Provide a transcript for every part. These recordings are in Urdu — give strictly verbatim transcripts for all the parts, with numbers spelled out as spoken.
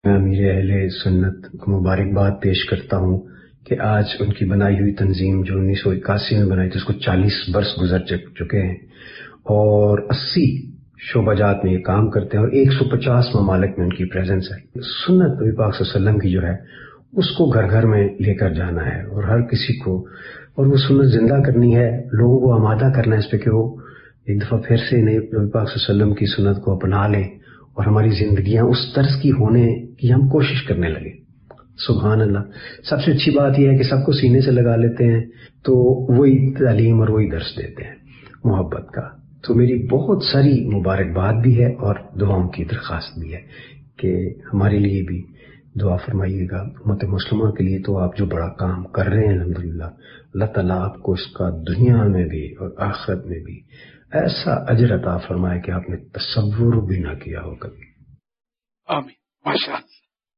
میں امیر اہل سنت کو مبارکباد پیش کرتا ہوں کہ آج ان کی بنائی ہوئی تنظیم جو انیس سو اکاسی میں بنائی تھی اس کو چالیس برس گزر چکے ہیں اور اسی شعبہ جات میں یہ کام کرتے ہیں اور ایک سو پچاس ممالک میں ان کی پریزنس ہے۔ سنت نبی پاک صلی اللہ علیہ وسلم کی جو ہے اس کو گھر گھر میں لے کر جانا ہے اور ہر کسی کو، اور وہ سنت زندہ کرنی ہے، لوگوں کو آمادہ کرنا ہے اس پہ کہ وہ ایک دفعہ پھر سے نبی پاک صلی اللہ علیہ وسلم کی سنت کو اپنا لیں اور ہماری زندگیاں اس طرز کی ہونے کی ہم کوشش کرنے لگے۔ سبحان اللہ۔ سب سے اچھی بات یہ ہے کہ سب کو سینے سے لگا لیتے ہیں تو وہی تعلیم اور وہی درس دیتے ہیں محبت کا۔ تو میری بہت ساری مبارکباد بھی ہے اور دعاؤں کی درخواست بھی ہے کہ ہمارے لیے بھی دعا فرمائیے گا۔ امت مسلمہ کے لیے تو آپ جو بڑا کام کر رہے ہیں الحمدللہ، اللہ تعالیٰ آپ کو اس کا دنیا میں بھی اور آخرت میں بھی ایسا اجر عطا فرمائے کہ آپ نے تصور بھی نہ کیا ہو کبھی۔ آمین۔ ماشاء اللہ۔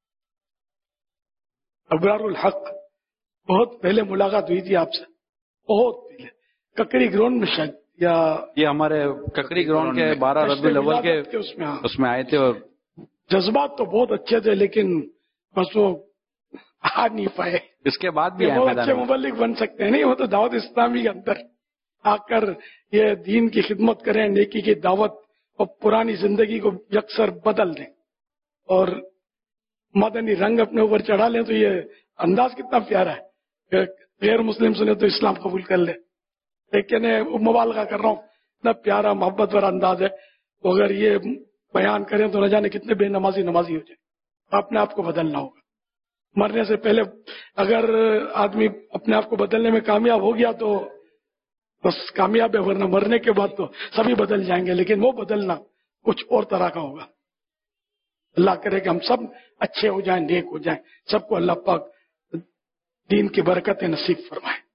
ابرار الحق، بہت پہلے ملاقات ہوئی تھی آپ سے، بہت پہلے ککڑی گراؤنڈ میں شاید، یا یہ ہمارے ککڑی گراؤنڈ کے بارہ ربیع الاول کے اس میں آئے تھے اور جذبات تو بہت اچھے تھے لیکن بس وہ آ نہیں پائے۔ اس کے بعد بھی بہت اچھے مبلغ بن سکتے ہیں، نہیں وہ تو دعوت اسلامی کے اندر آ کر یہ دین کی خدمت کریں، نیکی کی دعوت اور پرانی زندگی کو یکسر بدل دیں اور مدنی رنگ اپنے اوپر چڑھا لیں۔ تو یہ انداز کتنا پیارا ہے کہ غیر مسلم سنے تو اسلام قبول کر لے، لیکن مبالغہ کر رہا ہوں، اتنا پیارا محبت بھرا انداز ہے۔ اگر یہ بیان کریں تو نہ جانے کتنے بے نمازی نمازی ہو جائے۔ اپنے آپ کو بدلنا ہوگا مرنے سے پہلے۔ اگر آدمی اپنے آپ کو بدلنے میں کامیاب ہو گیا تو بس کامیاب ہے، ورنہ مرنے کے بعد تو سبھی بدل جائیں گے، لیکن وہ بدلنا کچھ اور طرح کا ہوگا۔ اللہ کرے کہ ہم سب اچھے ہو جائیں، نیک ہو جائیں، سب کو اللہ پاک دین کی برکتیں نصیب فرمائے۔